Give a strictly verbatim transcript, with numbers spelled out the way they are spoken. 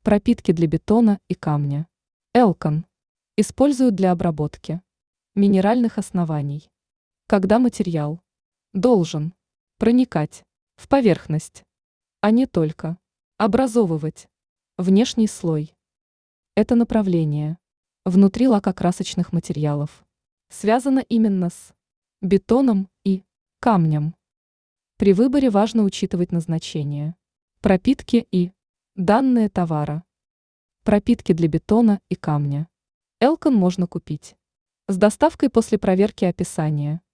Пропитки для бетона и камня. Элкон. Используют для обработки минеральных оснований. Когда материал должен проникать в поверхность, а не только образовывать внешний слой. Это направление внутри лакокрасочных материалов связано именно с бетоном и камнем. При выборе важно учитывать назначение пропитки и данные товара. Пропитки для бетона и камня. Элкон можно купить с доставкой после проверки описания.